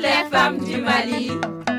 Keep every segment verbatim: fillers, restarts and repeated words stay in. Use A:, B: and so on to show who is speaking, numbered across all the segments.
A: les femmes du Mali.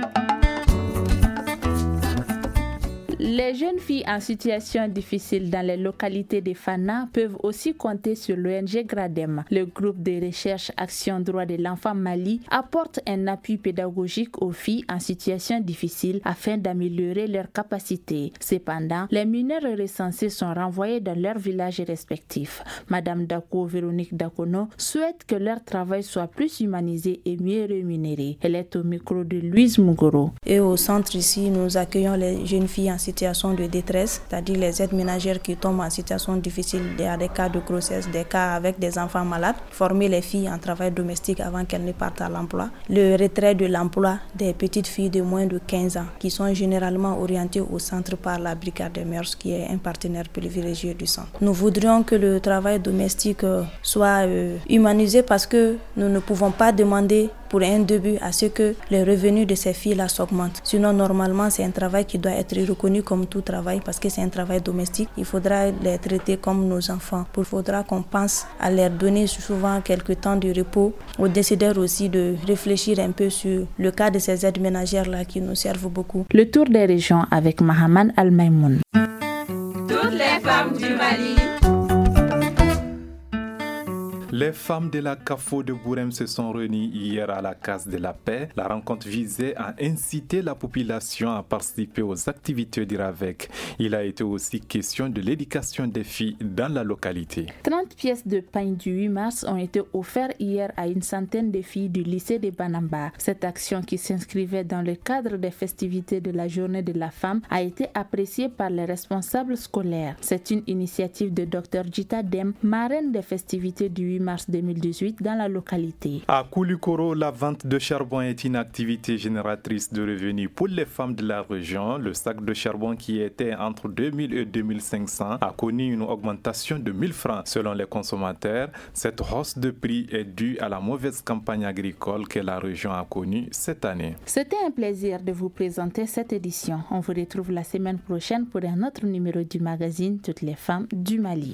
B: Les jeunes filles en situation difficile dans les localités de Fana peuvent aussi compter sur l'O N G Gradem. Le groupe de recherche Action Droit de l'Enfant Mali apporte un appui pédagogique aux filles en situation difficile afin d'améliorer leurs capacités. Cependant, les mineurs recensés sont renvoyés dans leurs villages respectifs. Madame Dako Véronique Dakono souhaite que leur travail soit plus humanisé et mieux rémunéré. Elle est au micro de Louise Mougoro.
C: Et au centre ici, nous accueillons les jeunes filles en situation de détresse, c'est-à-dire les aides ménagères qui tombent en situation difficile. Il y a des cas de grossesse, des cas avec des enfants malades. Former les filles en travail domestique avant qu'elles ne partent à l'emploi. Le retrait de l'emploi des petites filles de moins de quinze ans qui sont généralement orientées au centre par la brigade des mœurs qui est un partenaire privilégié du centre. Nous voudrions que le travail domestique soit humanisé parce que nous ne pouvons pas demander pour un début à ce que les revenus de ces filles-là s'augmentent. Sinon, normalement, c'est un travail qui doit être reconnu comme tout travail parce que c'est un travail domestique. Il faudra les traiter comme nos enfants. Il faudra qu'on pense à leur donner souvent quelques temps de repos. Aux décideurs aussi de réfléchir un peu sur le cas de ces aides ménagères-là qui nous servent beaucoup.
B: Le tour des régions avec Mahaman Al-Maïmoun.
A: Toutes les femmes du Mali.
D: Les femmes de la CAFO de Bourem se sont réunies hier à la Case de la Paix. La rencontre visait à inciter la population à participer aux activités d'Iravec. Il a été aussi question de l'éducation des filles dans la localité.
B: trente pièces de pain du huit mars ont été offertes hier à une centaine de filles du lycée de Banamba. Cette action qui s'inscrivait dans le cadre des festivités de la Journée de la femme a été appréciée par les responsables scolaires. C'est une initiative de Dr Jita Dem, marraine des festivités du huit mars deux mille dix-huit dans la localité.
D: À Koulikoro, la vente de charbon est une activité génératrice de revenus pour les femmes de la région. Le sac de charbon qui était entre deux mille et deux mille cinq cents a connu une augmentation de mille francs selon les consommateurs. Cette hausse de prix est due à la mauvaise campagne agricole que la région a connue cette année.
B: C'était un plaisir de vous présenter cette édition. On vous retrouve la semaine prochaine pour un autre numéro du magazine Toutes les femmes du Mali.